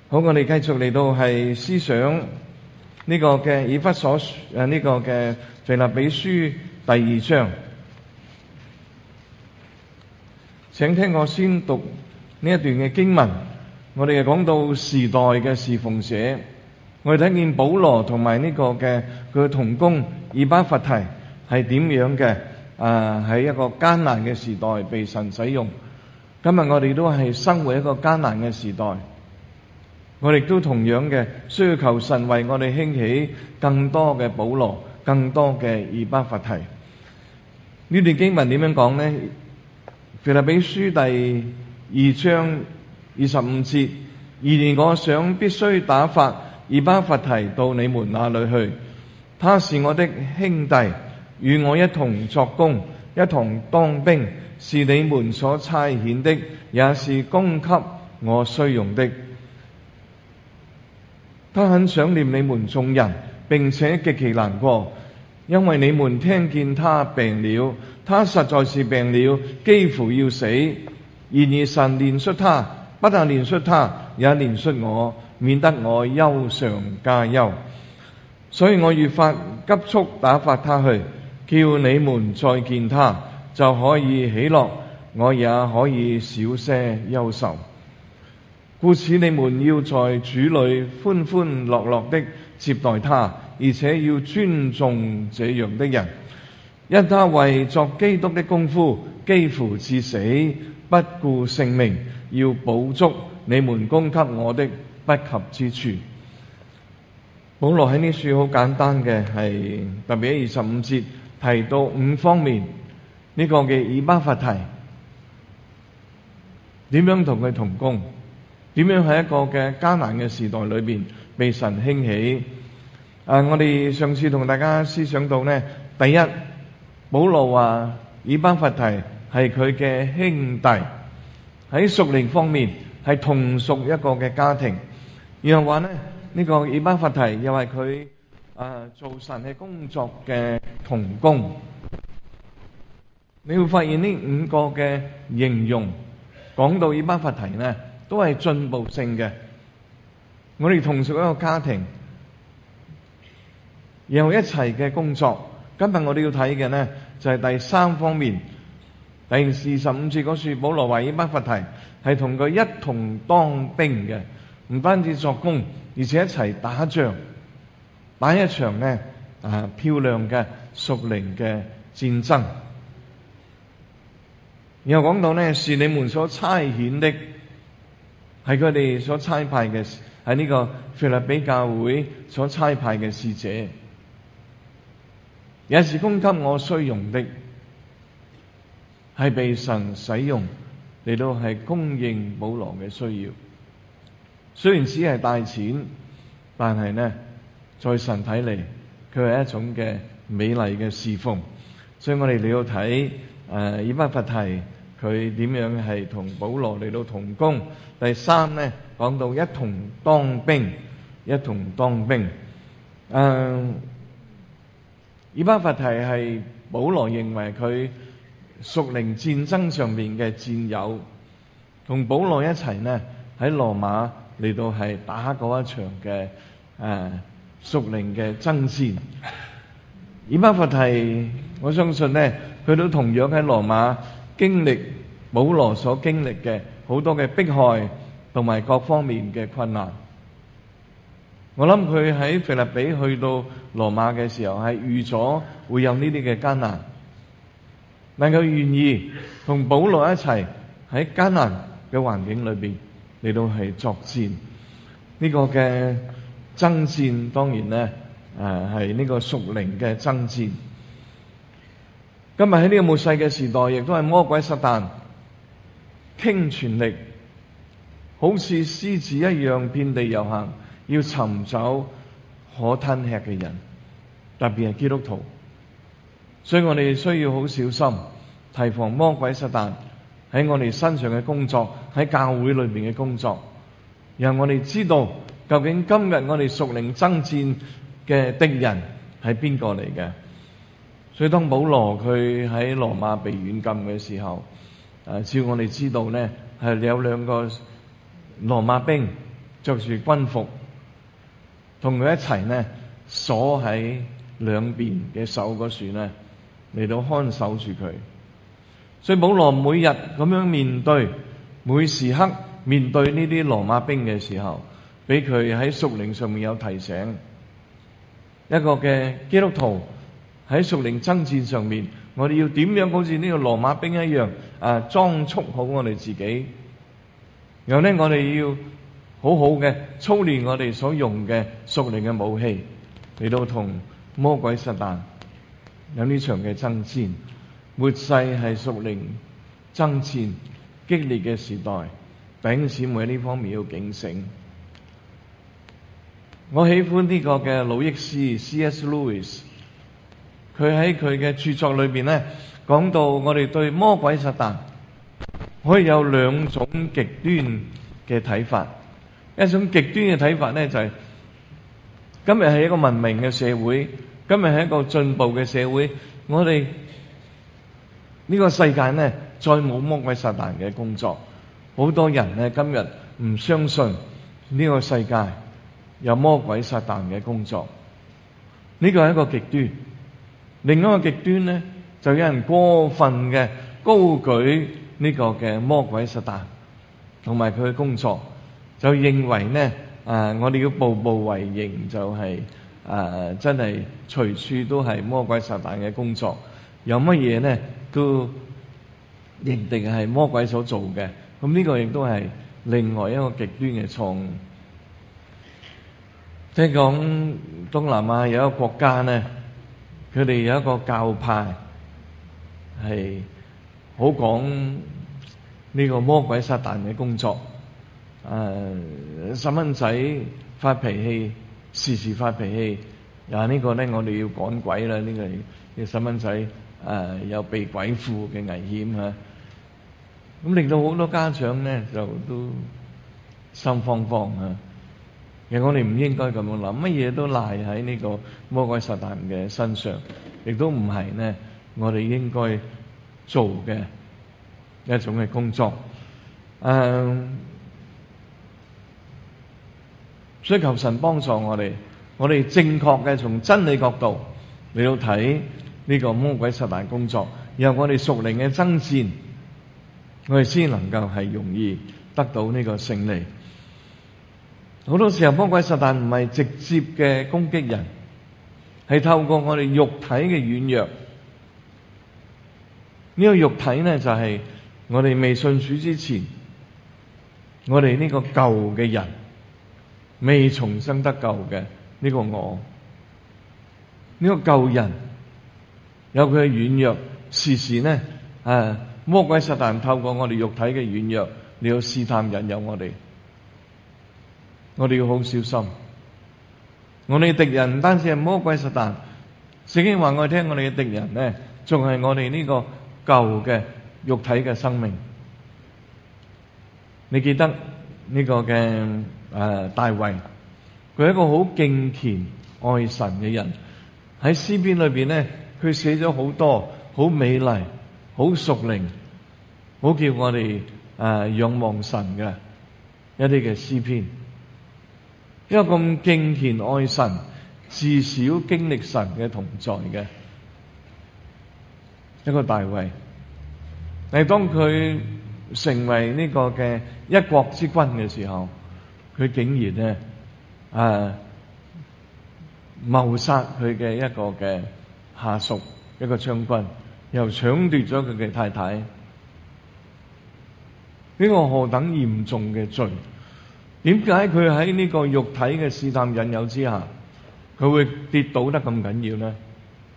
好，我哋繼續嚟到係思想呢個嘅以弗所呢個嘅腓立比書第2章。請聽我先讀呢一段嘅經文。我哋係講到時代嘅侍奉者，我哋睇見保羅同埋呢個嘅佢嘅同工以巴弗提係點樣嘅喺一個艱難嘅時代被神使用。今日我哋都係生活一個艱難嘅時代，我哋都同樣嘅需要求神為我哋興起更多嘅保羅，更多嘅以巴弗提。呢段經文點樣講呢？腓立比書第2章25節，然而我想必須打發以巴弗提到你們那裏去，他是我的兄弟，與我一同作工，一同當兵，是你們所差遣的，也是供給我需用的。他很想念你們眾人，並且極其難過，因為你們聽見他病了，他實在是病了，幾乎要死。然而神憐恤他，不但憐恤他，也憐恤我，免得我憂上加憂。所以我越發急速打發他去，叫你們再見他，就可以喜樂，我也可以少些憂愁。故此你們要在主裏歡歡樂樂的接待他，而且要尊重這樣的人，因他為作基督的功夫，幾乎至死，不顧性命，要補足你們供給我的不及之處。保羅喺呢處好簡單嘅係特別喺25節提到5方面呢個嘅以巴弗提點樣同佢同工，點樣喺一個嘅艱難嘅時代裏邊被神興起。我哋上次同大家思想到呢，第一，保羅話以巴弗提係佢嘅兄弟，喺屬靈方面係同屬一個嘅家庭。然後話呢個以巴弗提又係佢做神嘅工作嘅同工。你會發現呢5個嘅形容講到以巴弗提呢都係進步性嘅。我哋同屬一個家庭，然後一齊嘅工作。今日我哋要睇嘅呢就係第3方面，第25節嗰處保羅話以巴弗提係同佢一同當兵嘅，唔單止作工，而且一齊打仗，打一場呢漂亮嘅屬靈嘅戰爭。然後講到呢是你們所差遣的，係佢哋所差派嘅，係呢個腓立比教會所差派嘅使者，也是供給我需用的，係被神使用嚟到係供應保羅嘅需要。雖然只係帶錢，但係呢在神睇嚟，佢係一種嘅美麗嘅侍奉。所以我哋嚟到睇以巴弗提佢點樣係同保羅嚟到同工。第3呢講到一同當兵，一同當兵。以巴弗提係保羅認為佢屬靈戰爭上面嘅戰友，同保羅一齊呢喺羅馬嚟到係打嗰一場嘅屬靈嘅爭戰。以巴弗提我相信呢佢都同樣喺羅馬經歷保羅所經歷嘅好多嘅迫害同埋各方面嘅困難。我諗佢喺腓立比去到羅馬嘅時候係預咗會有呢啲嘅艱難，但佢願意同保羅一齊喺艱難嘅環境裏邊嚟到係作戰。呢個嘅爭戰當然呢係呢個屬靈嘅爭戰。今日喺呢個末世嘅時代，亦都係魔鬼撒旦傾全力，好似獅子一樣遍地遊行，要尋找可吞吃嘅人，特別係基督徒。所以我哋需要好小心，提防魔鬼撒旦喺我哋身上嘅工作，喺教會裏面嘅工作，讓我哋知道究竟今日我哋屬靈爭戰嘅敵人係邊個嚟嘅。所以當保羅佢喺羅馬被軟禁嘅時候，照我哋知道呢係有2個羅馬兵着住軍服，同佢一齊咧鎖喺兩邊嘅手嗰處咧嚟到看守住佢。所以保羅每日咁樣面對，每時刻面對呢啲羅馬兵嘅時候，俾佢喺屬靈上面有提醒。一個嘅基督徒喺屬靈爭戰上面，我哋要點樣好似呢個羅馬兵一樣裝束好我哋自己，然後咧我哋要好好嘅操練我哋所用嘅屬靈嘅武器，嚟到同魔鬼撒旦有呢場嘅爭戰。末世係屬靈爭戰激烈嘅時代，弟兄姊妹喺呢方面要警醒。我喜歡呢個嘅魯益斯 C.S. Lewis， 佢喺佢嘅著作裏邊咧講到，我哋對魔鬼撒旦可以有兩種極端嘅睇法。一種極端嘅睇法咧就係今日係一個文明嘅社會，今日係一個進步嘅社會，我哋呢個世界咧再冇魔鬼撒旦嘅工作。好多人咧今日唔相信呢個世界有魔鬼撒旦嘅工作，呢個係一個極端。另一個極端咧，就有人過分嘅高舉呢個嘅魔鬼撒旦同埋佢嘅工作，就認為咧我哋要步步為營，就係真係隨處都係魔鬼撒旦嘅工作，有乜嘢咧都認定係魔鬼所做嘅。咁呢個亦都係另外一個極端嘅錯誤。聽講東南亞有一個國家咧，佢哋有一個教派係好講呢個魔鬼撒旦嘅工作。細蚊仔發脾氣，時時發脾氣，呢個咧我哋要趕鬼啦，呢個細蚊仔有被鬼附嘅危險嚇。咁令到好多家長咧就都心慌慌嚇。其實我哋唔應該咁樣諗，乜嘢都賴喺呢個魔鬼撒旦嘅身上，亦都唔係呢我哋應該做嘅一種嘅工作。所以求神幫助我哋正確嘅從真理角度嚟到睇呢個魔鬼撒旦工作，然後我哋屬靈嘅爭戰，我哋先能夠係容易得到呢個勝利。好多時候魔鬼撒旦唔係直接嘅攻擊人，係透過我哋肉體嘅軟弱。呢個肉體呢，就係我哋未信主之前，我哋呢個舊嘅人未重生得救嘅呢個我，呢個舊人有佢嘅軟弱，時時呢魔鬼撒旦透過我哋肉體嘅軟弱嚟到試探引誘我哋。我哋要好小心，我哋嘅敵人唔單止係魔鬼撒旦，聖經話我哋聽，我哋嘅敵人呢，仲係我哋呢個舊嘅肉體嘅生命。你記得呢個嘅大衛，佢係一個好敬虔愛神嘅人，喺詩篇裏邊呢，佢寫咗好多好美麗、好屬靈、好叫我哋仰望神嘅一啲嘅詩篇。一個咁敬虔愛神，至少經歷神嘅同在嘅一個大衛，但係當佢成為呢個嘅一國之君嘅時候，佢竟然咧謀殺佢嘅一個嘅下屬，一個將軍，又搶奪咗佢嘅太太。呢個何等嚴重嘅罪！點解佢喺呢個肉體嘅試探引誘之下，佢會跌倒得咁緊要呢？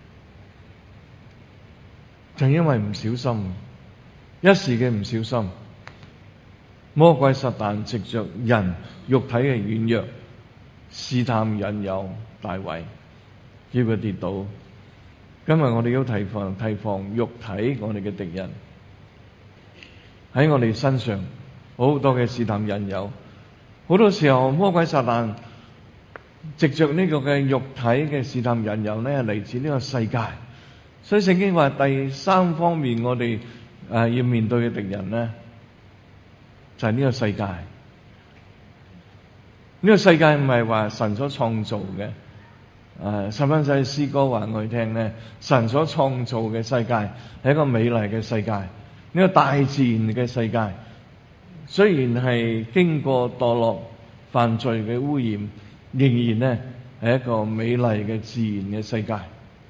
就因為唔小心，一時嘅唔小心，魔鬼撒旦藉着人肉體嘅軟弱試探引誘大衛，叫佢跌倒。今日我哋要提防肉體我哋嘅敵人喺我哋身上好多嘅試探引誘。好多時候魔鬼撒旦藉着呢個嘅肉體嘅試探引誘咧，係嚟自呢個世界。所以聖經話第三方面我哋要面對嘅敵人咧，就係呢個世界。 呢個世界唔係話神所創造嘅。十分之詩歌話我哋聽咧，神所創造嘅世界係一個美麗嘅世界，呢個大自然嘅世界，雖然係經過墮落犯罪嘅污染，仍然咧係一個美麗嘅自然嘅世界。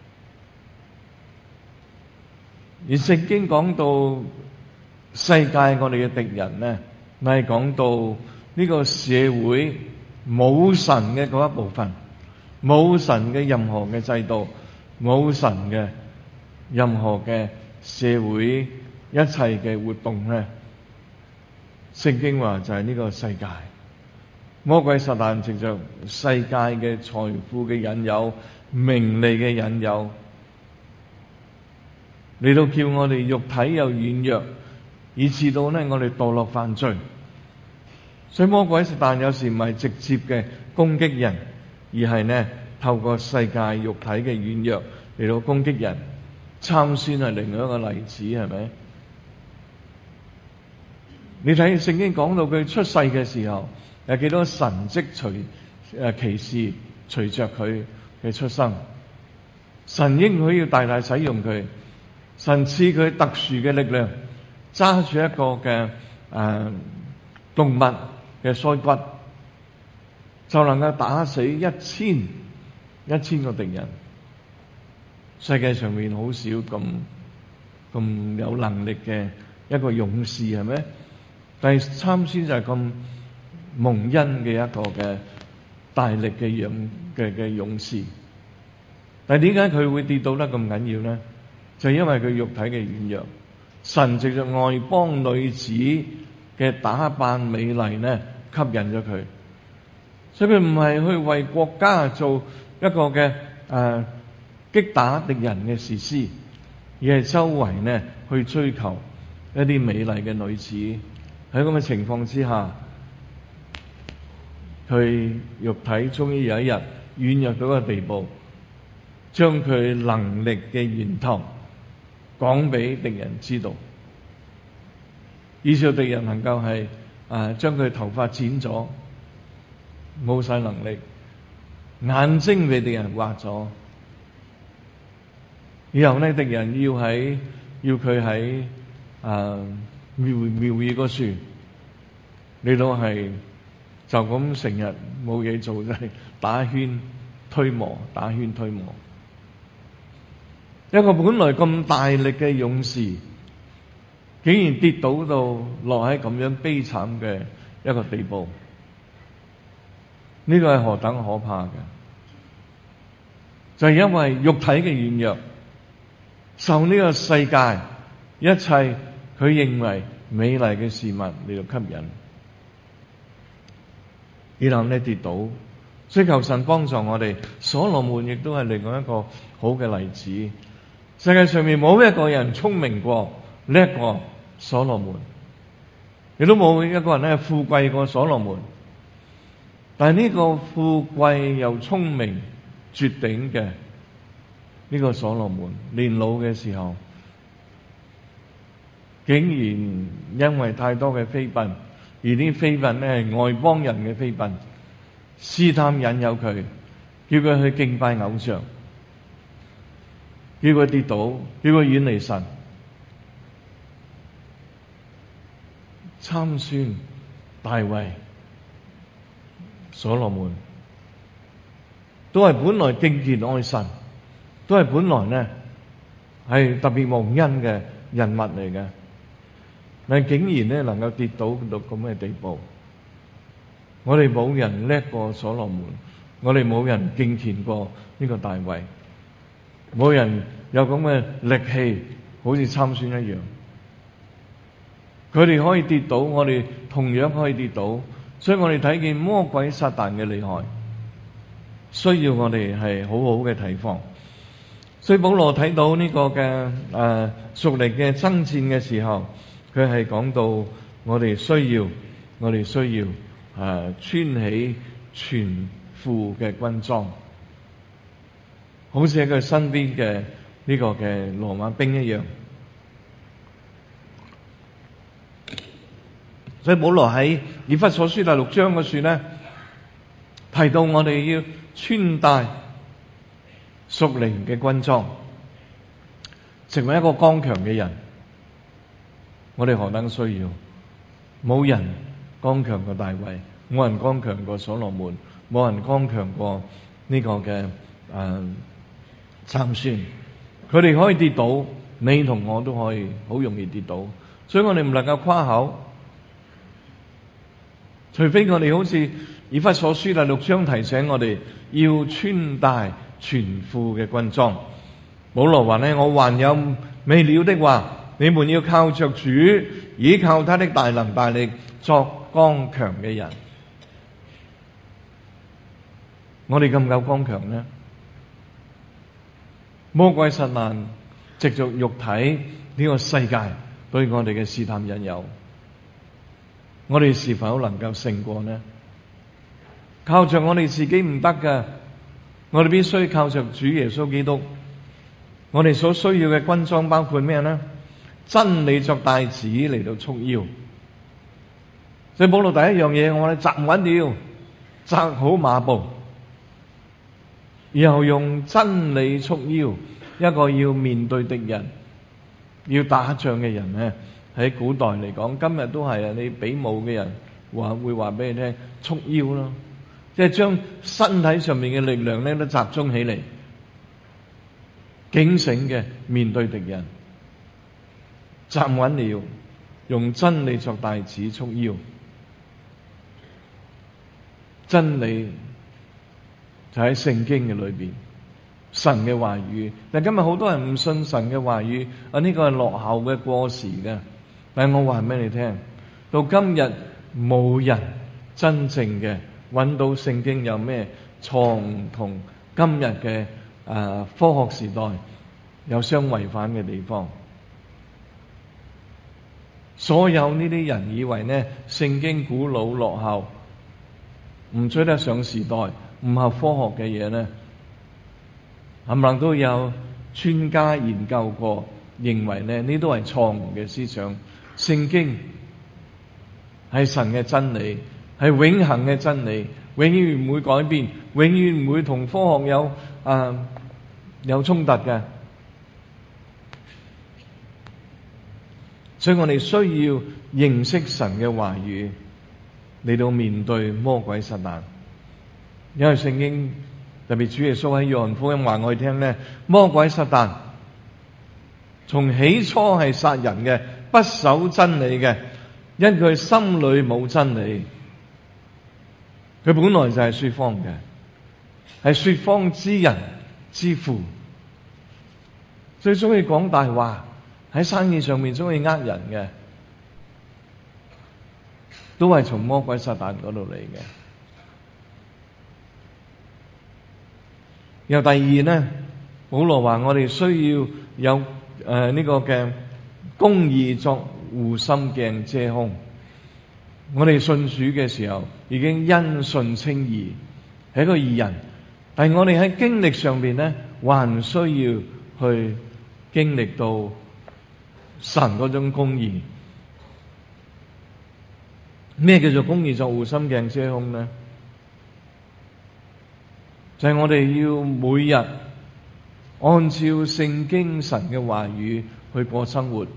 而聖經講到世界我哋嘅敵人咧，係講到呢個社會冇神嘅嗰一部分，冇神嘅任何嘅制度，冇神嘅任何嘅社會一切嘅活動咧，聖經話就係呢個世界，魔鬼撒旦藉着世界嘅財富嘅引誘、名利嘅引誘，嚟到叫我哋肉體又軟弱，以致到咧我哋墮落犯罪。所以魔鬼撒旦有時唔係直接嘅攻擊人，而係呢透過世界肉體嘅軟弱嚟到攻擊人。參孫係另外一個例子，係咪？你睇聖經講到佢出世嘅時候，有幾多神蹟奇事隨着佢嘅出生。神應許要大大使用佢，神賜佢特殊嘅力量，揸住一個嘅動物嘅腮骨，就能夠打死一千個敵人。世界上面好少咁有能力嘅一個勇士，係咪？但係參孫就係咁蒙恩嘅一個嘅大力嘅勇士。但係點解佢會跌倒得咁緊要咧？就係因為佢肉體嘅軟弱，神藉着外邦女子嘅打扮美麗咧，吸引咗佢。所以佢唔係去為國家做一個嘅擊打敵人嘅士師，而係周圍呢去追求一啲美麗嘅女子。喺咁嘅情況之下，佢肉體終於有一日軟弱到個地步，將佢能力嘅源頭講俾敵人知道，以致敵人能夠係將佢頭髮剪咗，冇晒能力，眼睛俾敵人挖咗。然後呢，敵人要佢喺苗二個樹，你都係就咁成日冇嘢做，就係打圈推磨。一個本來咁大力嘅勇士，竟然跌倒到落喺咁樣悲慘嘅一個地步，呢個係何等可怕嘅！就係因為肉體嘅軟弱，受呢個世界一切佢認為美麗嘅事物嚟到吸引，然後呢跌倒。所以求神幫助我哋。所羅門亦都係另外一個好嘅例子。世界上面冇一個人聰明過叻過所羅門，亦都冇一個人咧富貴過所羅門。但係呢個富貴又聰明絕頂嘅呢個所羅門，年老嘅時候，竟然因為太多嘅妃嬪，而啲妃嬪咧係外邦人嘅妃嬪，試探引誘佢，叫佢去敬拜偶像，叫佢跌倒，叫佢遠離神。參孫、大衛、所羅門都係本來敬虔愛神，都係本來呢係特別蒙恩嘅人物嚟嘅，但竟然呢能夠跌倒到咁嘅地步。我哋冇人叻過所羅門，我哋冇人敬虔過呢個大衛，冇人有咁嘅力氣，好似參孫一樣。佢哋可以跌倒，我哋同樣可以跌倒。所以我哋睇見魔鬼撒旦嘅厲害，需要我哋係好好嘅提防。所以保羅睇到呢個嘅屬靈嘅爭戰嘅時候，佢係講到我哋需要穿起全副嘅軍裝，好似喺佢身邊嘅呢個嘅羅馬兵一樣。所以保羅喺以弗所書第6章嗰處咧， 提到我哋要穿戴屬靈嘅軍裝，成為一個剛強嘅人。我哋何等需要！冇人剛強過大衛，冇人剛強過所羅門，冇人剛強過呢個嘅參孫。佢哋可以跌倒，你同我都可以好容易跌倒，所以我哋唔能夠誇口。除非我哋好似以弗所書第6章提醒我哋要穿戴全副嘅軍裝。保羅話呢，我還有未了的話，你們要靠着主，倚靠他的大能大力，作剛強嘅人。我哋夠唔夠剛強呢？魔鬼撒旦藉着肉體呢個世界對我哋嘅試探引誘，我哋是否能夠勝過呢？靠着我哋自己唔得㗎，我哋必須靠着主耶穌基督。我哋所需要嘅軍裝包括咩呢？真理作帶子嚟到束腰。所以保羅第一樣嘢，我哋站穩了，紮好馬步，然後用真理束腰。一個要面對敵人、要打仗嘅人呢，喺古代嚟講，今日都係啊！你比武嘅人會話俾你聽，束腰咯，即係將身體上面嘅力量咧都集中起嚟，警醒嘅面對敵人，站穩了，用真理作帶子束腰。真理就喺聖經嘅裏邊，神嘅話語。但今日好多人唔信神嘅話語，呢個係落後嘅、過時嘅。但係我話俾你聽，到今日冇人真正嘅揾到聖經有咩錯誤同今日嘅科學時代有相違反嘅地方。所有呢啲人以為呢聖經古老落後，唔追得上時代，唔合科學嘅嘢呢，冚唪唥都有專家研究過，認為呢都係錯誤嘅思想。聖經係神嘅真理，係永恆嘅真理，永遠唔會改變，永遠唔會同科學有衝突嘅。所以我哋需要認識神嘅話語嚟到面對魔鬼撒旦。因為聖經特別主耶穌喺約翰福音話我哋聽呢，魔鬼撒旦從起初係殺人嘅，不守真理嘅，因佢心裏冇真理。佢本來就係說謊嘅，係說謊之人之父，最中意講大話，喺生意上面中意呃人嘅，都係從魔鬼撒旦嗰度嚟嘅。又第二呢，保羅話我哋需要有呢個嘅公義作護心鏡遮胸。我哋信主嘅時候已經因信稱義，係一個義人，但係我哋喺經歷上邊呢，還需要去經歷到神嗰種公義。咩叫做公義作護心鏡遮胸呢？就係我哋要每日按照聖經神嘅話語去過生活，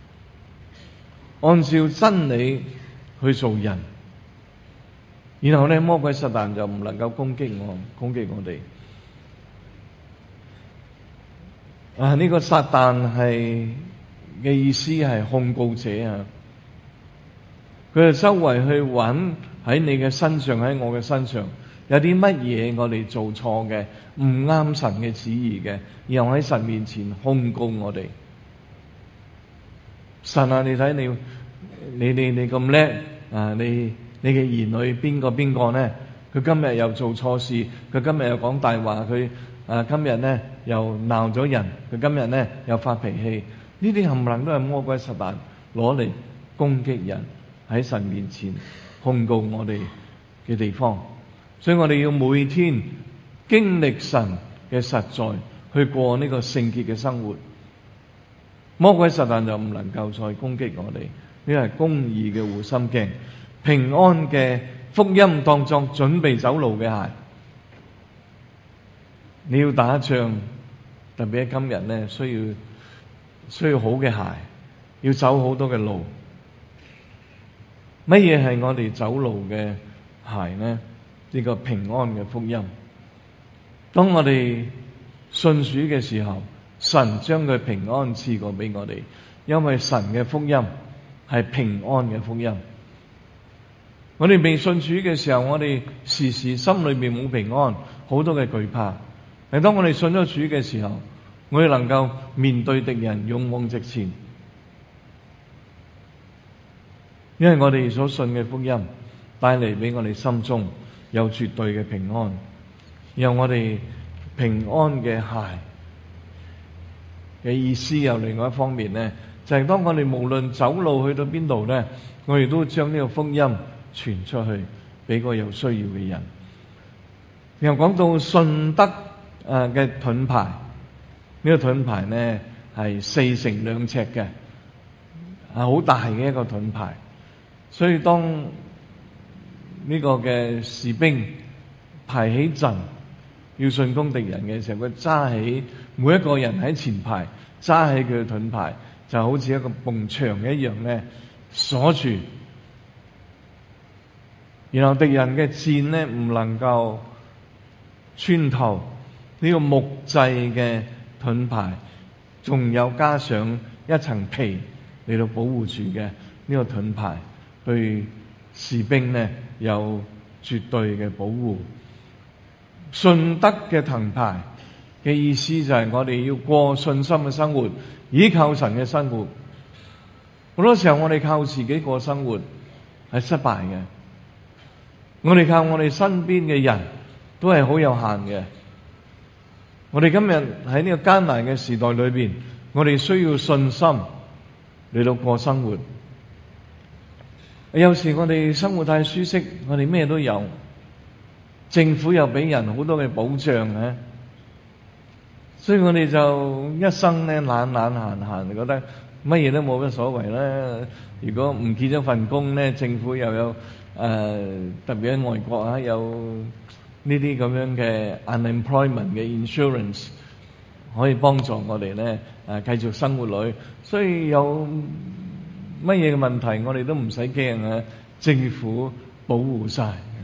按照真理去做人，然後魔鬼撒旦就唔能夠攻擊我哋。呢個撒旦係嘅意思係控告者啊！佢就周圍去揾喺你嘅身上，喺我嘅身上有啲乜嘢我哋做錯嘅，唔啱神嘅旨意嘅，然後喺神面前控告我哋。神啊，你睇你咁叻啊！你嘅兒女邊個呢？佢今日又做錯事，佢今日又講大話，佢今日呢又鬧咗人，佢今日呢又發脾氣。呢啲冚唪唥都係魔鬼撒旦攞嚟攻擊人，喺神面前控告我哋嘅地方。所以我哋要每天經歷神嘅實在，去過呢個聖潔嘅生活。魔鬼撒旦就唔能夠再攻擊我哋，呢係公義嘅護心鏡，平安嘅福音當作準備走路嘅鞋。你要打仗，特別喺今日咧，需要好嘅鞋，要走好多嘅路。乜嘢係我哋走路嘅鞋呢？呢個平安嘅福音。當我哋信主嘅時候，神將佢平安賜過俾我哋，因為神嘅福音係平安嘅福音。我哋未信主嘅時候，我哋時時心裏面冇平安，好多嘅懼怕。但當我哋信咗主嘅時候，我哋能夠面對敵人，勇往直前，因為我哋所信嘅福音帶嚟俾我哋心中有絕對嘅平安。讓我哋平安嘅鞋嘅意思有另外一方面呢，就係當我哋無論走路去到邊度呢，我哋都將呢個福音傳出去俾個有需要嘅人。然後講到信德嘅盾牌，呢個盾牌呢係4乘2尺嘅，好大嘅一個盾牌。所以當呢個嘅士兵排起陣要進攻敵人嘅時候，佢揸起每一個人喺前排揸起佢嘅盾牌，就好似一個埲牆一樣咧鎖住，然後敵人嘅箭咧唔能夠穿透呢個木製嘅盾牌，仲有加上一層皮嚟到保護住嘅呢個盾牌，對士兵咧有絕對嘅保護。信德嘅盾牌嘅意思就係我哋要過信心嘅生活，依靠神嘅生活。好多時候我哋靠自己過生活係失敗嘅，我哋靠我哋身邊嘅人都係好有限嘅。我哋今日喺呢個艱難嘅時代裏邊，我哋需要信心嚟到過生活。有時我哋生活太舒適，我哋咩都有，政府又俾人好多嘅保障嘅，所以我哋就一生咧懶閒，覺得乜嘢都冇乜所謂啦。如果唔見咗份工咧，政府又有特別喺外國啊，有呢啲咁樣嘅 unemployment 嘅 insurance 可以幫助我哋咧繼續生活落去。所以有乜嘢嘅問題，我哋都唔使驚啊！政府保護晒啊！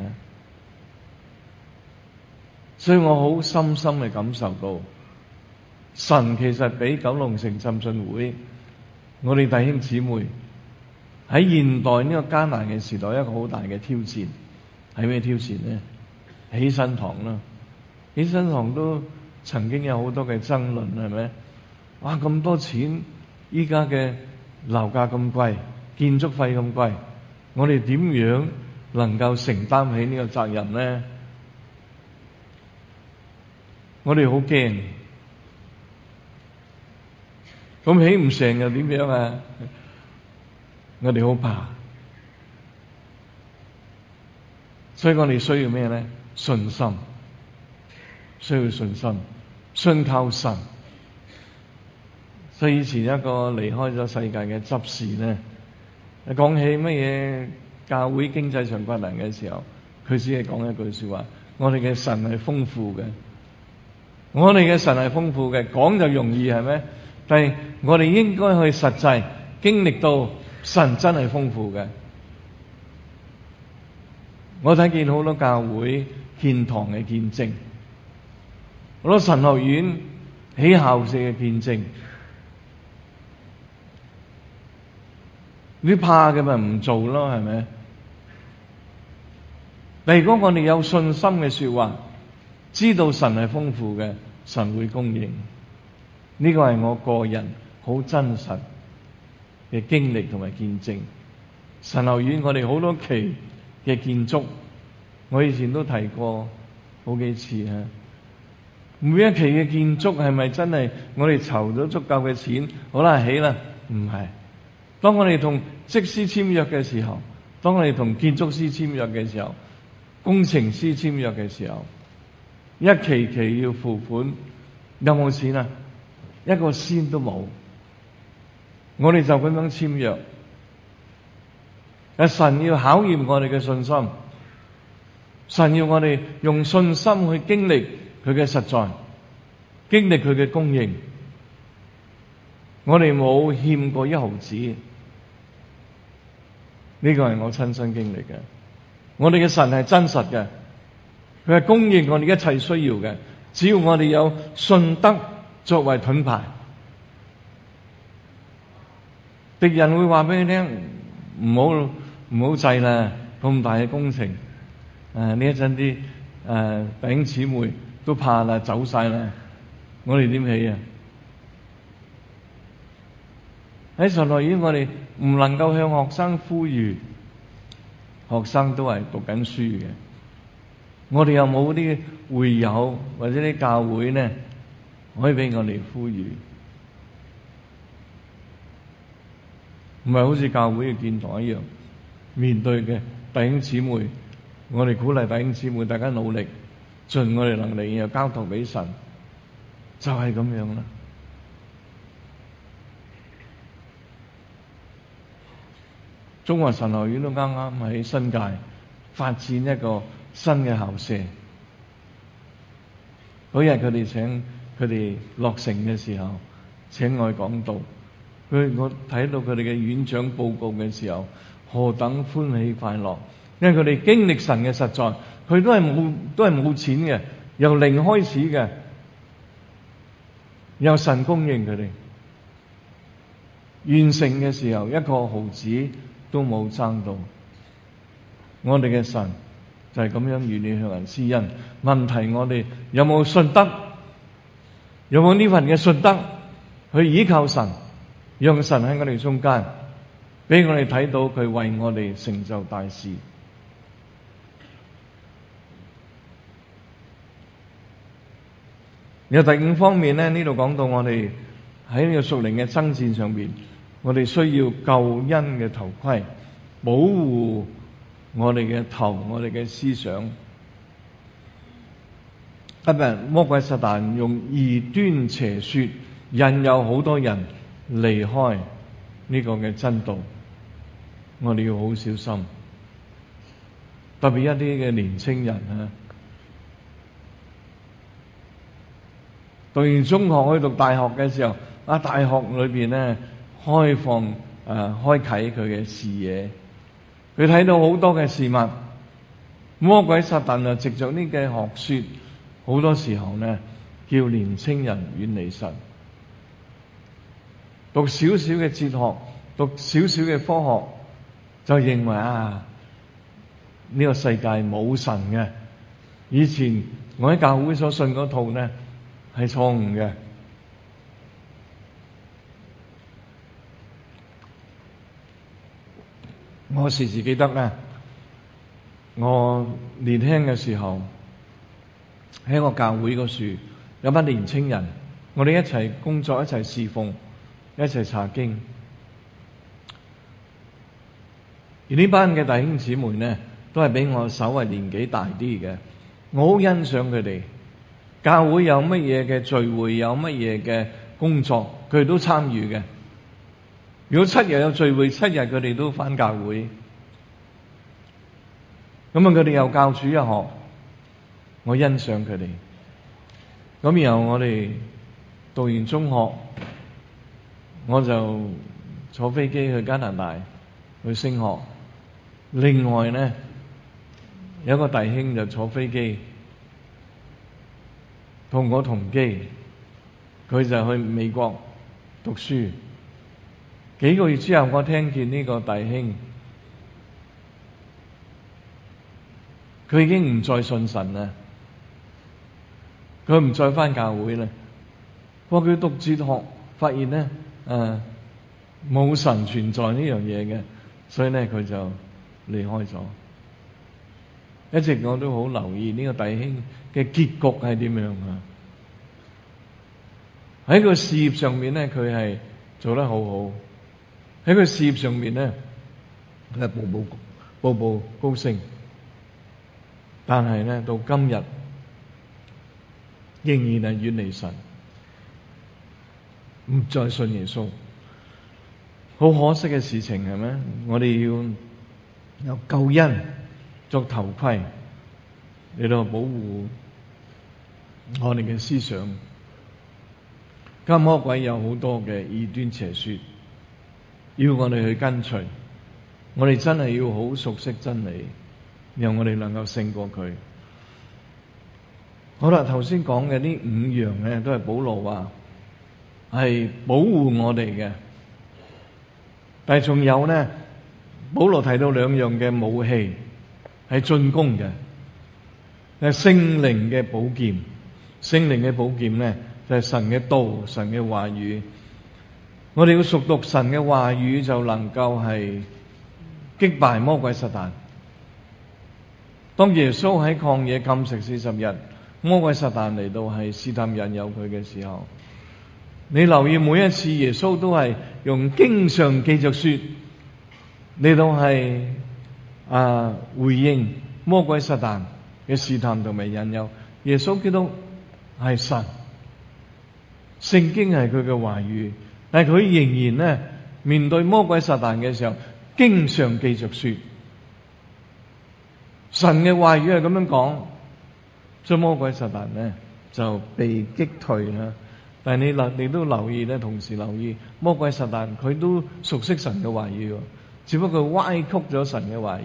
所以我好深深嘅感受到，神其實俾九龍城浸信會我哋弟兄姊妹喺現代呢個艱難嘅時代一個好大嘅挑戰。係咩挑戰呢？起新堂啦，起新堂都曾經有好多嘅爭論，係咪？哇，咁多錢，依家嘅樓價咁貴，建築費咁貴，我哋點樣能夠承擔起呢個責任呢？我哋好驚，咁起唔成又點樣啊？我哋好怕，所以我哋需要咩呢？信心，需要信心，信靠神。所以以前一個離開咗世界嘅執事呢，講起乜嘢教會經濟上困難嘅時候，佢只係講一句說話：我哋嘅神係豐富嘅。我哋嘅神係豐富嘅，講就容易係咩？但係我哋應該去實際經歷到神真係豐富嘅。我睇見好多教會建堂嘅見證，好多神學院起校舍嘅見證。你怕嘅咪唔做咯，係咪？但如果我哋有信心嘅說話，知道神係豐富嘅，神會供應。呢個係我個人好真實嘅經歷同埋見證。神學院我哋好多期嘅建築，我以前都提過好幾次啊。每一期嘅建築係咪真係我哋籌咗足夠嘅錢，好啦起啦？唔係。當我哋同則師簽約嘅時候，當我哋同建築師簽約嘅時候，工程師簽約嘅時候，一期期要付款，有冇錢啊？一個仙都冇。我哋就咁樣簽約。神要考驗我哋嘅信心， 神要我哋用信心去經歷佢嘅實在，經歷佢嘅供應。我哋冇欠過一毫子，呢個係我親身經歷嘅。我哋嘅神係真實嘅，佢係供應我哋一切需要嘅。只要我哋有信德作為盾牌，敵人會話俾你聽，唔好制啦，咁大嘅工程，呢一陣啲弟兄姊妹都怕啦，走晒啦，我哋點起啊？喺神學院，我哋唔能夠向學生呼籲，學生都係讀緊書嘅。我哋又冇啲會友或者啲教會呢，可以俾我哋呼籲，唔係好似教會嘅建堂一樣，面對嘅弟兄姊妹，我哋鼓勵弟兄姊妹大家努力，盡我哋能力，然後交託俾神，就係咁樣啦。中華神學院都啱啱喺新界發展一個新嘅校舍。嗰日佢哋請佢哋落成嘅時候，請我講道。我睇到佢哋嘅院長報告嘅時候，何等歡喜快樂！因為佢哋經歷神嘅實在，佢都係冇錢嘅，由零開始嘅，由神供應佢哋。完成嘅時候，一個毫子都冇爭到。我哋嘅神就係咁樣願意向人施恩。問題我哋有冇信德？有冇呢份嘅信德去依靠神，讓神喺我哋中間，俾我哋睇到佢為我哋成就大事。有第五方面呢，呢度講到我哋喺呢個屬靈嘅爭戰上邊，我哋需要救恩嘅頭盔，保護我哋嘅頭，我哋嘅思想。今日魔鬼撒旦用異端邪說引誘好多人離開呢個嘅真道，我哋要好小心。特別一啲嘅年青人啊，讀完中學去讀大學嘅時候，大學裏邊咧開放開啟佢嘅視野，佢睇到好多嘅事物。魔鬼撒旦就藉着呢嘅學說，好多時候呢叫年青人遠離神。讀少少嘅哲學，讀少少嘅科學，就認為呢個世界冇神嘅。以前我喺教會所信嗰套呢係錯誤嘅。我時時記得呢，我年輕嘅時候喺個教會嗰處有班年青人，我哋一齊工作，一齊侍奉，一齊查經。而呢班嘅弟兄姊妹呢，都係比我稍為年紀大啲嘅，我好欣賞佢哋。教會有乜嘢嘅聚會，有乜嘢嘅工作，佢哋都參與嘅。如果7日有聚會，7日佢哋都返教會。咁佢哋又教主日學，我欣賞佢哋。咁然後我哋讀完中學，我就坐飛機去加拿大去升學。另外呢，有一個弟兄就坐飛機同我同機，佢就去美國讀書。幾個月之後，我聽見呢個弟兄，佢已經唔再信神啦，佢唔再返教會啦。不過佢讀哲學，發現呢冇神存在呢樣嘢嘅，所以呢佢就離開咗。一直我都好留意呢個弟兄嘅結局係點樣啊？喺個事業上面呢，佢係做得好好。喺佢事業上面呢，佢係步步高升。但係呢，到今日仍然係遠離神，唔再信耶穌。好可惜嘅事情係咩？我哋要有救恩作頭盔， 嚟到保護我哋嘅思想。今魔鬼有好多嘅異端邪說，要我哋去跟隨。我哋真係要好熟悉真理，讓我哋能夠勝過佢。好啦，頭先講嘅呢5樣咧，都係保羅話係保護我哋嘅。但係仲有咧，保羅提到2樣嘅武器係進攻嘅，係聖靈嘅寶劍。聖靈嘅寶劍咧，就係神嘅道、神嘅話語。我哋要熟讀神嘅話語，就能夠係擊敗魔鬼撒旦。當耶穌喺曠野禁食40日，魔鬼撒旦嚟到係試探引誘佢嘅時候，你留意每一次耶穌都係用經上記着說嚟到係回應魔鬼撒旦嘅試探同埋引誘。耶穌基督係神，聖經係佢嘅話語，但係佢仍然咧面對魔鬼撒旦嘅時候，經常記着說神嘅話語係咁樣講，所以魔鬼撒旦咧就被擊退啦。但係你都留意咧，同時留意魔鬼撒旦佢都熟悉神嘅話語，只不過歪曲咗神嘅話語。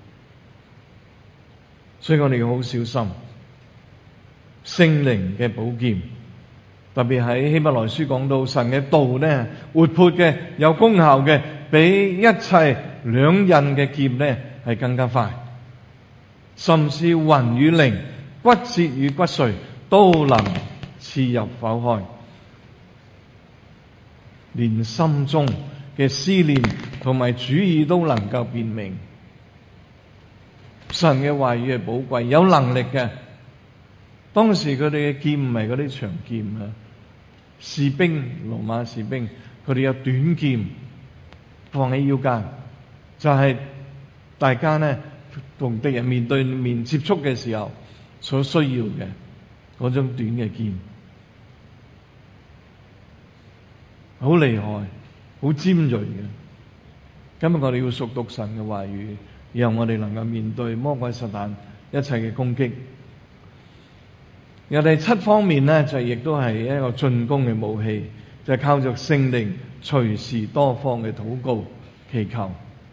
所以我哋要好小心聖靈嘅寶劍，特別喺希伯來書講到神嘅道咧，活潑嘅，有功效嘅，比一切兩刃嘅劍咧係更加快，甚至魂與靈、骨節與骨髓都能刺入剖開，連心中嘅思念同埋主意都能夠辨明。神嘅話語係寶貴，有能力嘅。當時佢哋嘅劍唔係嗰啲長劍啊，士兵，羅馬士兵，佢哋有短劍放喺腰間，就係大家呢同敵人面對面接觸嘅時候所需要嘅嗰種短嘅劍，好厲害，好尖銳嘅。今日我哋要熟讀神嘅話語，讓我哋能夠面對魔鬼撒旦一切嘅攻擊。有第7方面呢，就亦都係一個進攻嘅武器，就係靠着聖靈隨時多方嘅禱告祈求。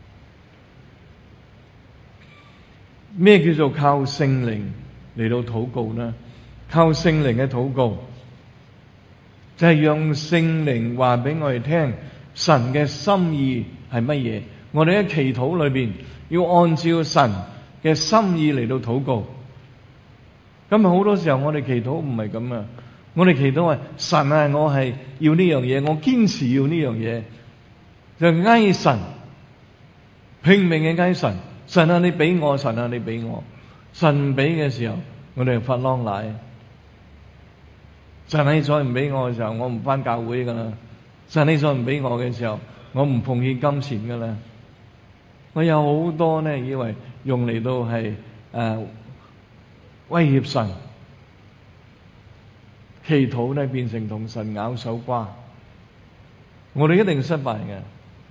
咩叫做靠聖靈嚟到禱告呢？靠聖靈嘅禱告就係讓聖靈話俾我哋聽神嘅心意係乜嘢。我哋喺祈禱裏邊要按照神嘅心意嚟到禱告。今日好多時候我哋祈禱唔係咁啊！我哋祈禱係神啊，我係要呢樣嘢，我堅持要呢樣嘢，就哀神，拼命嘅哀神。神啊，你俾我，神啊，你俾我。神唔俾嘅時候，我哋就發啷賴。神你再唔俾我嘅時候，我唔返教會噶啦。神你再唔俾我嘅時候，我唔奉獻金錢噶啦。我有好多呢，以為用嚟到係威脅神，祈禱呢變成同神咬手瓜，我哋一定失敗嘅。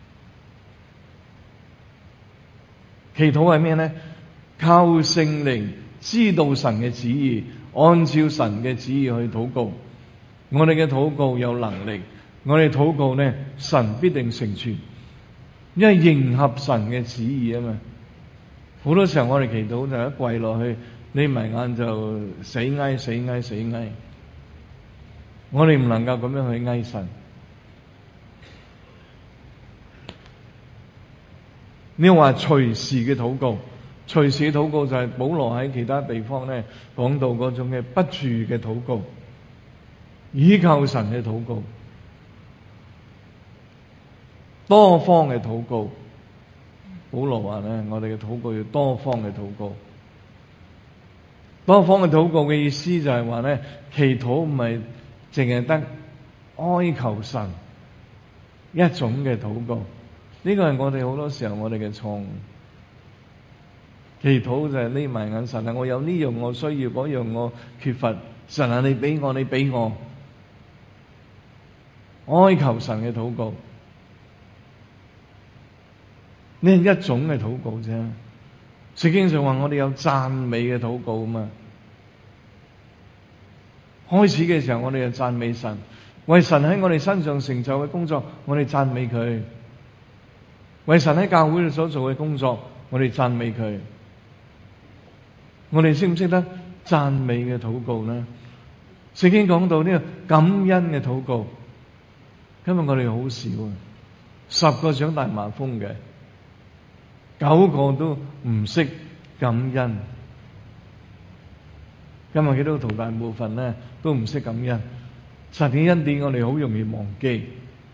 祈禱係咩呢？靠聖靈知道神嘅旨意，按照神嘅旨意去禱告。我哋嘅禱告有能力，我哋禱告呢，神必定成全，因為迎合神嘅旨意啊嘛。好多時候我哋祈禱就一跪落去，眯埋眼就死哀死哀死哀。我哋唔能夠咁樣去哀神。你話隨時嘅禱告，隨時嘅禱告就係保羅喺其他地方咧講到嗰種嘅不住嘅禱告，倚靠神嘅禱告，多方嘅禱告。保羅話咧，我哋嘅禱告要多方嘅禱告。多方嘅禱告嘅意思就係話咧，祈禱唔係淨係得哀求神一種嘅禱告。呢個係我哋好多時候我哋嘅錯誤。祈禱就係匿埋眼，神啊，我有呢樣我需要，嗰樣我缺乏，神啊，你俾我，你俾我。哀求神嘅禱告，呢係一種嘅禱告啫。聖經上話我哋有讚美嘅禱告啊嘛。 開始嘅時候，我哋就讚美神，為神喺我哋身上成就嘅工作，我哋讚美佢；為神喺教會所做嘅工作，我哋讚美佢。我哋識唔識得讚美嘅禱告呢？聖經講到呢個感恩嘅禱告，今日我哋好少啊，10個長大麻風嘅，9個都唔識感恩。今日基督徒大部分呢都唔識感恩，神嘅恩典我哋好容易忘記。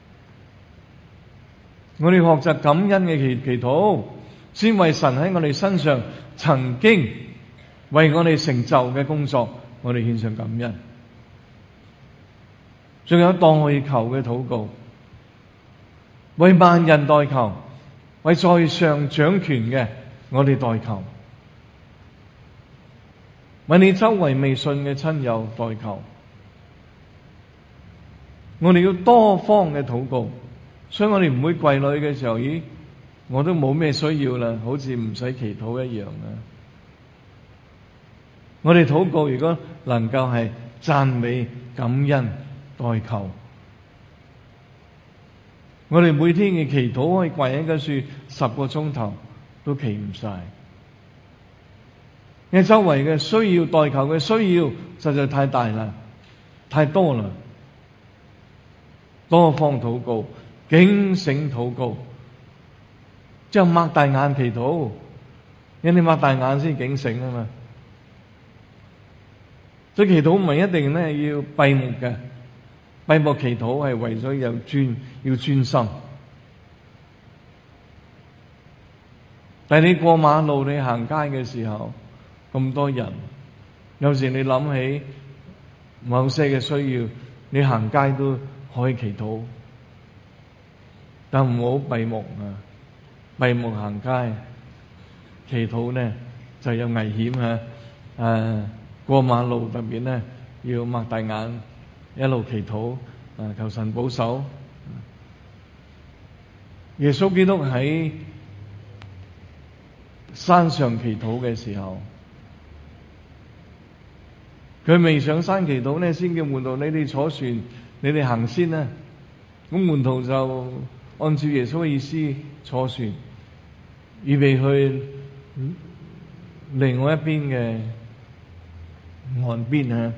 我哋學習感恩嘅祈禱，先為神喺我哋身上曾經為我哋成就嘅工作，我哋獻上感恩。仲有代求嘅禱告，為萬人代求，為在上掌權嘅我哋代求，為你周圍未信嘅親友代求。我哋要多方嘅禱告，所以我哋唔會跪落去嘅時候，咦，我都冇咩需要啦，好似唔使祈禱一樣啊。我哋禱告如果能夠係讚美、感恩、代求，我哋每天嘅祈禱可以跪喺個樹10個鐘頭都企唔晒，因為周圍嘅需要、代求嘅需要實在太大啦，太多啦。多方禱告，警醒禱告，之後擘大眼祈禱，因為你擘大眼先警醒啊嘛。所以祈禱唔係一定咧要閉目嘅，閉目祈禱係為咗要專心。但係你過馬路，你行街嘅時候咁多人，有時你諗起某些嘅需要，你行街都可以祈禱，但唔好閉目啊！閉目行街祈禱呢就有危險啊！過馬路特別呢要擘大眼一路祈禱，求神保守。耶穌基督喺山上祈禱嘅時候，佢未上山祈禱呢，先叫門徒你哋坐船，你哋行先啦。咁門徒就按照耶穌嘅意思坐船，預備去另外一邊嘅岸邊啊。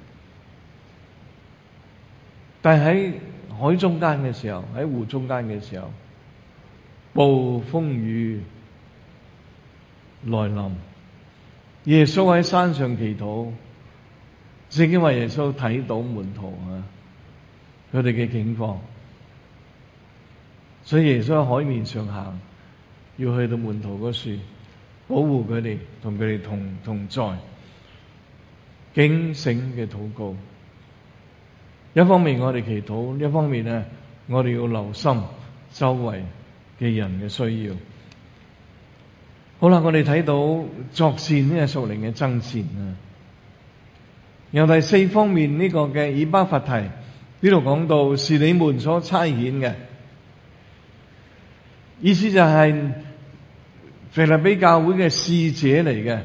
但係喺海中間嘅時候，喺湖中間嘅時候，暴風雨來臨，耶穌喺山上祈禱，正因為耶穌睇到門徒佢哋嘅境況，所以耶穌喺海面上行，要去到門徒嗰處保護佢哋，同佢哋同在，警醒嘅禱告。一方面我哋祈禱，一方面呢我哋要留心周圍嘅人嘅需要。好啦，我哋睇到作戰呢個屬靈嘅爭戰啊。由第4方面呢個嘅以巴弗提呢度講到是你們所差遣嘅，意思就係腓立比教會嘅使者嚟嘅，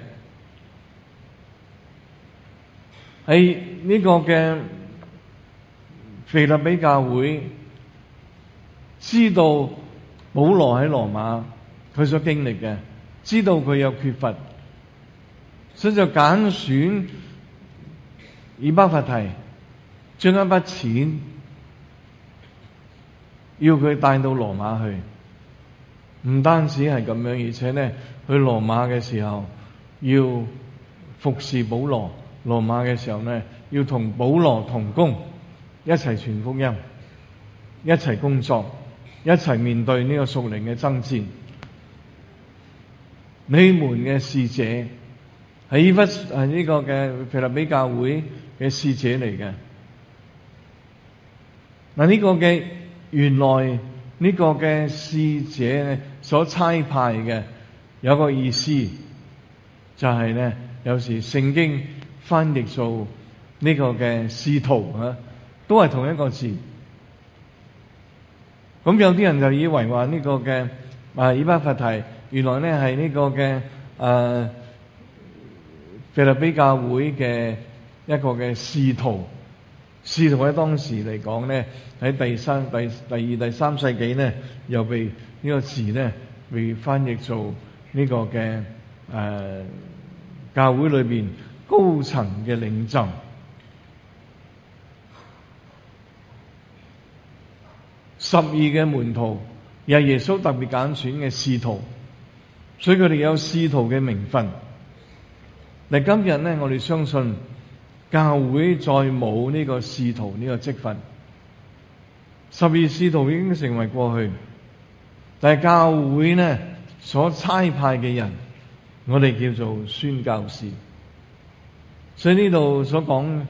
喺呢個嘅腓立比教會知道保羅喺羅馬佢所經歷嘅，知道佢有缺乏，所以就揀選以巴弗提，將一筆錢要佢帶到羅馬去。唔單止係咁樣，而且呢去羅馬嘅時候要服侍保羅，羅馬嘅時候呢要同保羅同工，一齊傳福音，一齊工作，一齊面對呢個屬靈嘅爭戰。你們嘅使者係呢個嘅腓立比教會嘅使者嚟嘅。嗱，呢個嘅原來呢個嘅使者所差派嘅有個意思，就係呢有時聖經翻譯做呢個嘅使徒都係同一個字。咁有啲人就以為話呢個嘅以巴弗提原來呢係呢個嘅腓立比教會嘅一個嘅使徒。使徒喺當時嚟講咧，喺第二、第三世紀咧，又被呢個字咧被翻譯做呢個嘅教會裏邊高層嘅領袖。12嘅門徒又係耶穌特別揀選嘅使徒，所以佢哋有使徒嘅名分。但今日咧，我哋相信教會再冇呢個使徒呢個職分，12使徒已經成為過去。但係教會呢所差派嘅人，我哋叫做宣教士。所以呢度所講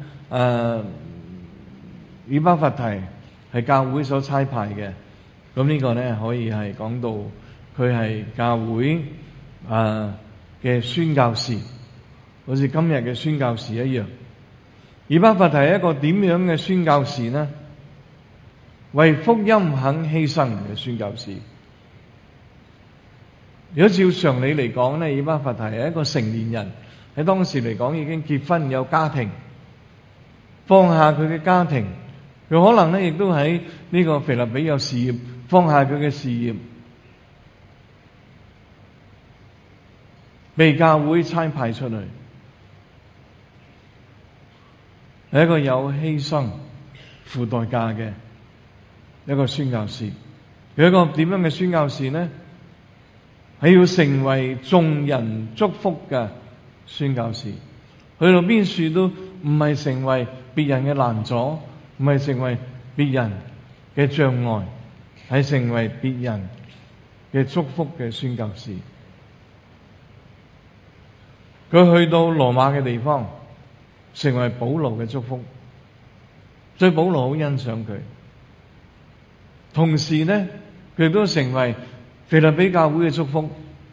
以巴弗提係教會所差派嘅，咁呢個呢可以係講到佢係教會嘅宣教士，好似今日嘅宣教士一樣。以巴弗提係一個點樣嘅宣教士呢？為福音肯犧牲嘅宣教士。如果照常理嚟講呢，以巴弗提係一個成年人，喺當時嚟講已經結婚有家庭，放下佢嘅家庭，佢可能呢亦都喺呢個腓立比有事業，放下佢嘅事業，被教會差派出去，係一個有犧牲、付代價嘅一個宣教士。佢一個點樣嘅宣教士呢？係要成為眾人祝福嘅宣教士。去到邊處都唔係成為別人嘅攔阻，唔係成為別人嘅障礙，係成為別人嘅祝福嘅宣教士。佢去到羅馬嘅地方，成為保羅嘅祝福，所以保羅好欣賞佢。同時呢，佢亦都成為腓立比教會嘅祝福。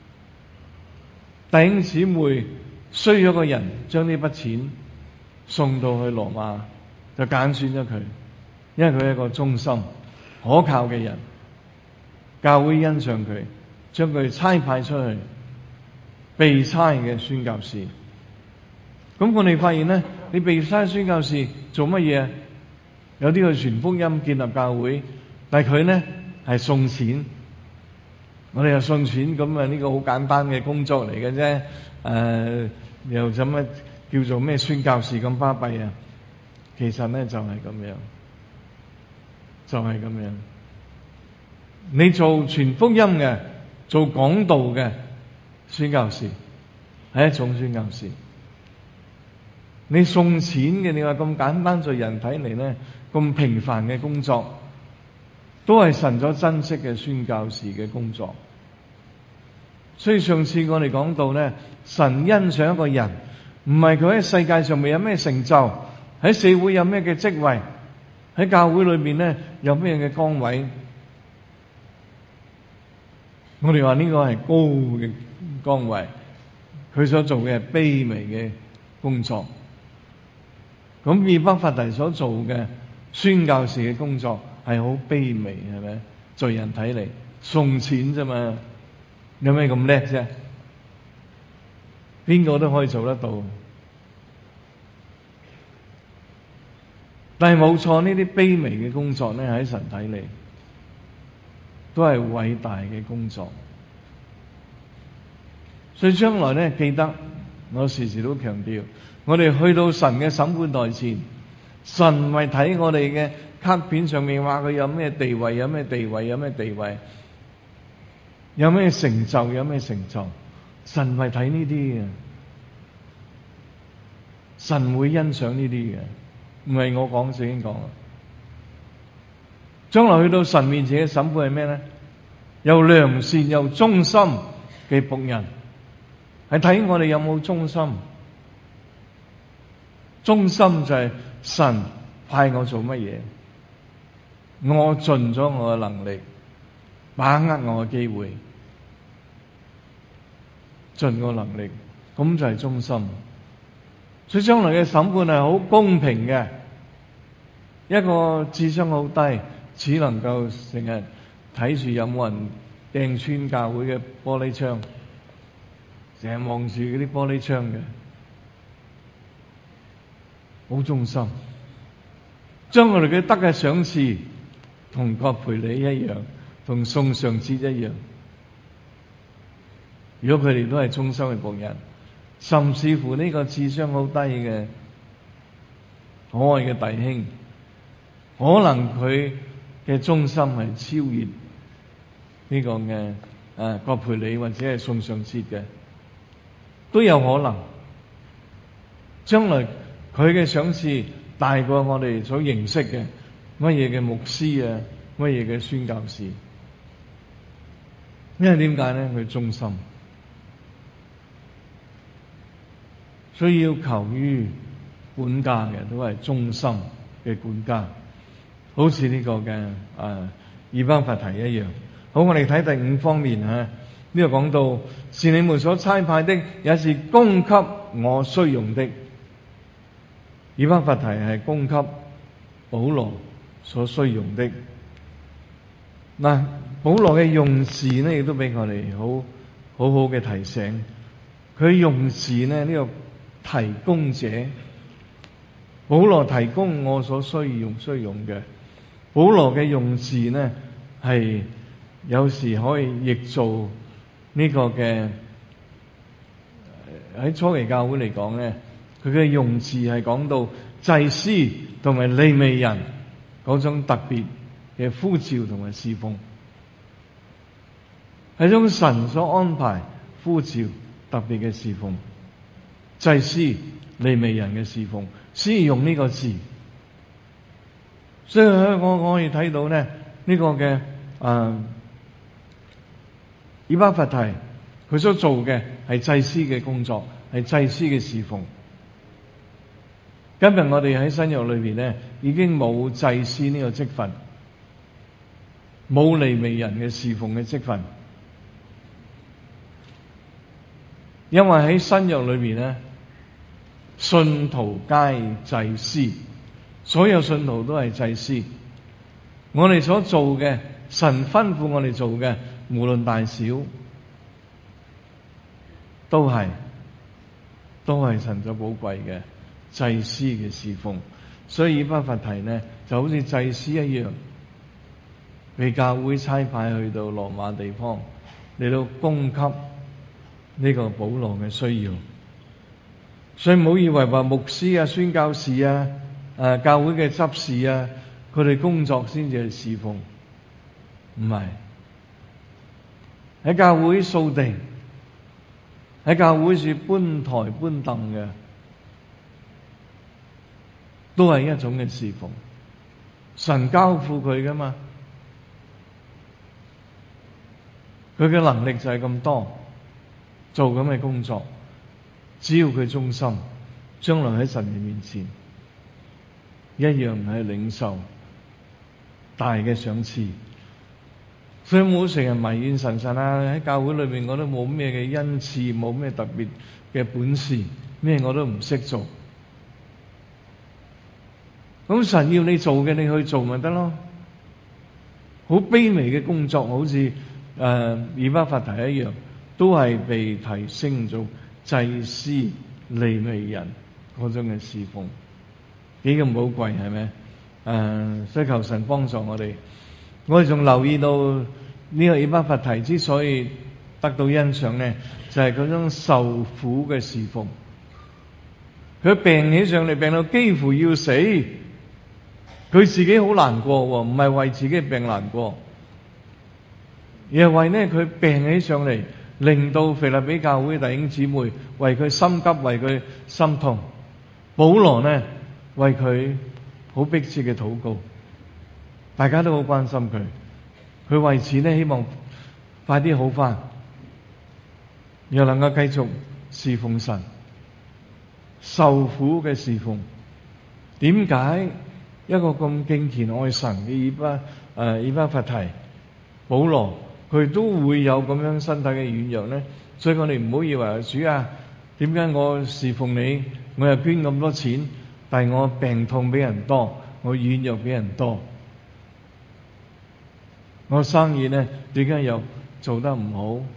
弟兄姊妹需要一個人將呢筆錢送到去羅馬，就揀選咗佢，因為佢係一個忠心可靠嘅人。教會欣賞佢，將佢差派出去，被差嘅宣教士。咁我哋發現呢，你被差宣教士做乜嘢？有啲去傳福音、建立教會，但係佢呢係送錢。我哋又送錢，咁啊呢個好簡單嘅工作嚟嘅啫。又怎麼叫做咩宣教士咁巴閉啊？其實呢就係咁樣，就係咁樣。你做傳福音嘅，做講道嘅宣教士，係一種宣教士。你送錢嘅，你話咁簡單，在人睇嚟呢，咁平凡嘅工作，都係神所珍惜嘅宣教士嘅工作。所以上次我哋講到呢，神欣賞一個人，唔係佢喺世界上面有咩成就，喺社會有咩嘅職位，喺教會裏面呢有咩嘅崗位。我哋話呢個係高嘅崗位，佢所做嘅係卑微嘅工作。咁以巴弗提所做嘅宣教士嘅工作係好卑微，係咪？在人睇嚟送錢啫嘛，有咩咁叻啫？邊個都可以做得到。但係冇錯，呢啲卑微嘅工作呢，喺神睇嚟都係偉大嘅工作。所以將來呢，記得我時時都強調，我哋去到神嘅審判台前，神唔係睇我哋嘅卡片上面話佢有咩地位，有咩地位，有咩地位，有咩成就，有咩成就。神唔係睇呢啲嘅，神會欣賞呢啲嘅，唔係我講，聖經講啊。將來去到神面前嘅審判係咩咧？又良善又忠心嘅僕人，係睇我哋有冇忠心。忠心就係神派我做乜嘢，我盡咗我嘅能力，把握我嘅機會，盡我能力，咁就係忠心。所以將來嘅審判係好公平嘅。一個智商好低，只能夠成日睇住有冇人掟穿教會嘅玻璃窗，成日望住嗰啲玻璃窗嘅， 好忠心，將我哋嘅得嘅賞賜同葛培理一樣，同宋尚節一樣。如果佢哋都係忠心嘅僕人，甚至乎呢個智商好低嘅可愛嘅弟兄，可能佢嘅忠心係超越呢個嘅葛培理或者係宋尚節嘅，都有可能。將來佢嘅賞賜大過我哋所認識嘅乜嘢嘅牧師啊，乜嘢嘅宣教士。因為點解咧？佢忠心，所以要求於管家嘅都係忠心嘅管家，好似呢個嘅以巴弗提一樣。好，我哋睇第五方面呢度講到，是你們所差派的，也是供給我需用的。以巴弗提係供給保羅所需用的。嗱，保羅嘅用字呢，亦都俾我哋好好嘅提醒。佢用字呢，呢個提供者，保羅提供我所需用嘅。保羅嘅用字呢，係有時可以譯做呢個嘅，喺初期教會嚟講呢，佢嘅用字係講到祭司同埋利未人嗰種特別嘅呼召同埋侍奉，係一種神所安排呼召特別嘅侍奉，祭司利未人嘅侍奉，先用呢個字。所以我可以睇到咧，呢個嘅以巴弗提佢所做嘅係祭司嘅工作，係祭司嘅侍奉。今日我哋喺新約裏邊咧，已經冇祭司呢個職分，冇利未人嘅侍奉嘅職分，因為喺新約裏邊咧，信徒皆祭司，所有信徒都係祭司。我哋所做嘅，神吩咐我哋做嘅，無論大小，都係神所寶貴嘅祭司嘅侍奉。所以以巴弗提呢，就好似祭司一樣，被教會差派去到羅馬地方，嚟到供給呢個保羅嘅需要。所以唔好以為話牧師啊、宣教士啊、教會嘅執事啊，佢哋工作先至係侍奉，唔係。喺教會掃地，喺教會是搬台搬凳嘅，都係一種嘅侍奉。神交付佢噶嘛，佢嘅能力就係咁多，做咁嘅工作。只要佢忠心，將來喺神嘅面前一樣係領受大嘅賞賜。所以唔好成日埋怨神啊！喺教會裏面我都冇咩嘅恩賜，冇咩特別嘅本事，咩我都唔識做。咁神要你做嘅，你去做咪得咯。好卑微嘅工作，好似以巴弗提一樣，都係被提升做祭司利未人嗰種嘅侍奉，幾咁寶貴係咪？所以求神幫助我哋。我哋仲留意到呢個以巴弗提之所以得到欣賞咧，就係嗰種受苦嘅侍奉。佢病起上嚟，病到幾乎要死，佢自己好難過，唔係為自己嘅病難過，而係為呢佢病起上嚟，令到腓立比教會弟兄姊妹為佢心急，為佢心痛。保羅呢為佢好迫切嘅禱告，大家都好關心佢。佢為此呢希望快啲好返，又能夠繼續侍奉神。受苦嘅侍奉，點解一個咁敬虔愛神嘅以巴弗提保羅佢都會有咁樣身體嘅軟弱呢？所以我哋唔好以為主啊，點解我侍奉你，我又捐咁多錢，但係我病痛比人多，我軟弱比人多，我生意呢點解又做得唔好？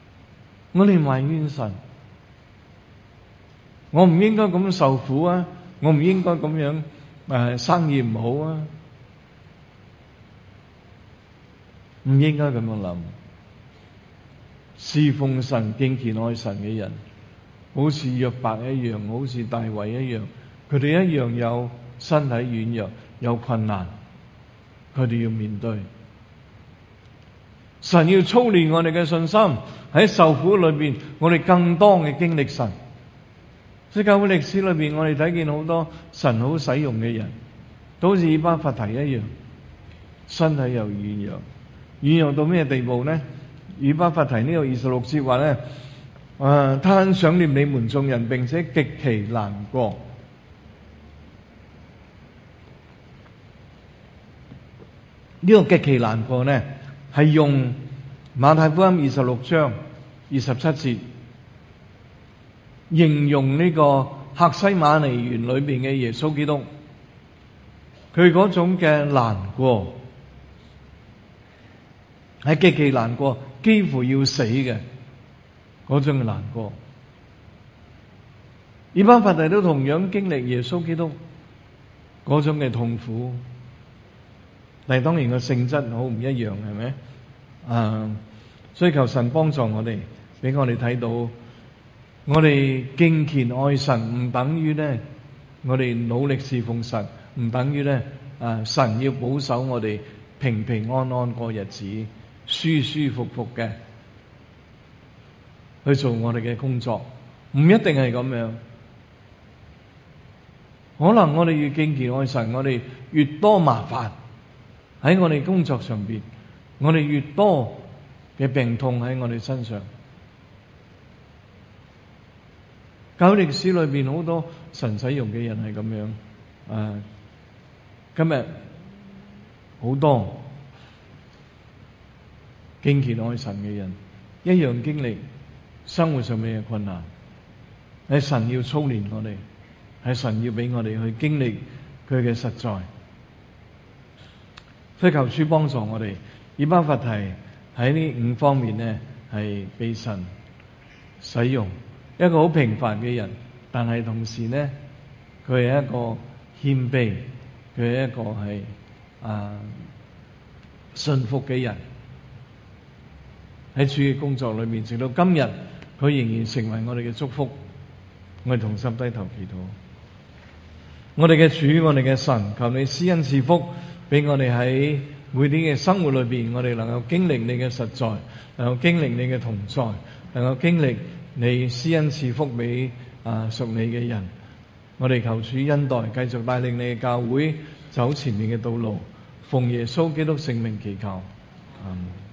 我哋埋怨神，我唔應該咁受苦啊！ 我唔應該咁樣生意唔好啊，唔應該咁樣諗。侍奉神、敬虔愛神嘅人，好似約伯一樣，好似大衛一樣，佢哋一樣有身體軟弱，有困難，佢哋要面對。神要操練我哋嘅信心，喺受苦裏邊，我哋更多嘅經歷神。喺教會歷史裏邊，我哋睇見好多神好使用嘅人，都好似以巴弗提一樣，身體又軟弱，軟弱到咩地步呢？以巴弗提呢個26節話咧，他很想念你們眾人，並且極其難過。呢個極其難過呢，係用馬太福音26章27節形容呢個客西馬尼園裏邊嘅耶穌基督，佢嗰種嘅難過係極其難過，幾乎要死嘅嗰種嘅難過。以巴弗提都同樣經歷耶穌基督嗰種嘅痛苦，但係當然個性質好唔一樣，係咪？所以求神幫助我哋，俾我哋睇到，我哋敬虔愛神唔等於咧，我哋努力侍奉神，唔等於咧，神要保守我哋平平安安過日子，舒舒服服嘅去做我哋嘅工作，唔一定係咁樣。可能我哋越敬虔愛神，我哋越多麻煩喺我哋工作上邊，我哋越多嘅病痛喺我哋身上。教會歷史裏邊好多神使用嘅人係咁樣，今日好多敬虔愛神嘅人一樣經歷生活上面嘅困難，係神要操練我哋，係神要俾我哋去經歷佢嘅實在。所以求主幫助我哋，以巴弗提喺呢5方面呢，係被神使用，一個好平凡嘅人，但係同時呢，佢係一個謙卑，佢係一個係信服嘅人。喺主嘅工作裏面，直到今日，佢仍然成為我哋嘅祝福。我哋同心低頭祈禱。我哋嘅主，我哋嘅神，求你施恩賜福俾我哋喺每天嘅生活裏邊，我哋能夠經歷你嘅實在，能夠經歷你嘅同在，能夠經歷你施恩賜福俾屬你嘅人。我哋求主恩待，繼續帶領你嘅教會走前面嘅道路，奉耶穌基督聖名祈求。